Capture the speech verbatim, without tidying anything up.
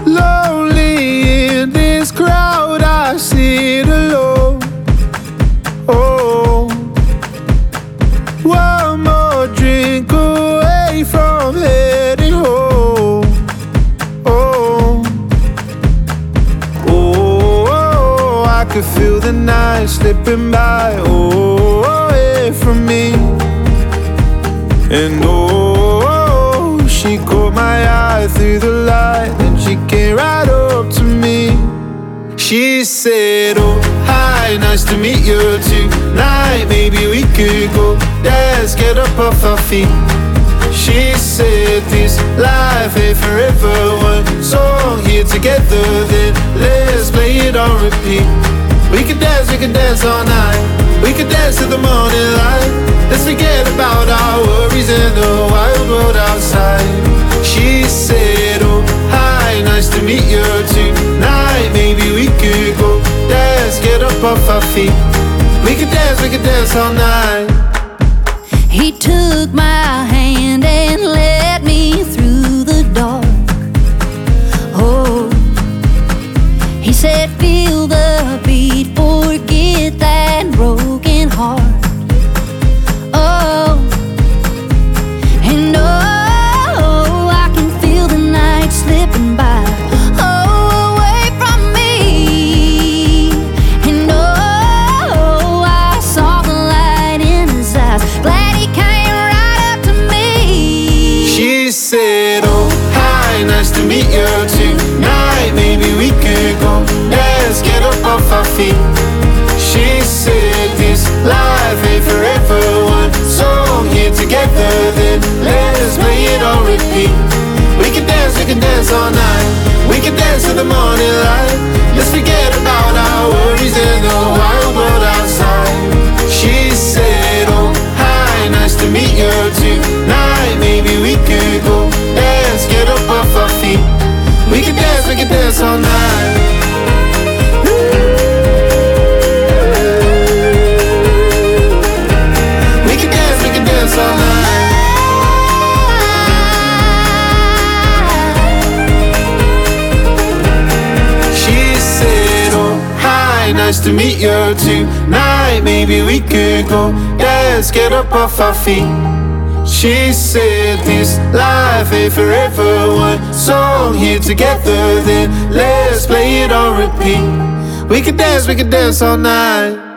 Lonely in this crowd, I sit alone. Oh, one more drink away from heading home. Oh, oh, oh, I could feel the night slipping by. Oh, away from me. And oh, she caught my eye through the light, and she came right up to me. She said, oh, hi, nice to meet you tonight. Maybe we could go dance, get up off our feet. She said, this life ain't forever. One song here together, then let's play it on repeat. We could dance, we could dance all night. We could dance till the morning light. Let's forget about our worries in the wild world outside. She said, oh, hi, nice to meet you tonight. Maybe we could go dance, get up off our feet. We could dance, we could dance all night. He took my hand and led me through the dark. Oh, he said, feel the beat, forget that broken heart. Oh, and oh, I can feel the night slipping by. Oh, away from me. And oh, I saw the light in his eyes. Glad he came right up to me. She said, oh, hi, nice to meet you tonight. Maybe we could go dance, get up off our feet. She said, this life ain't forever. One song here together, then let's play it on repeat. We can dance, we can dance all night. We can dance till the morning light. Let's forget about our worries in the wild world outside. She said, oh, hi, nice to meet you tonight. Maybe we could go dance, get up off our feet. We can dance, we can dance all night. All night. She said, oh, hi, nice to meet you tonight. Maybe we could go dance, get up off our feet. She said, this life ain't forever. One song here together, then let's play it on repeat. We could dance, we could dance all night.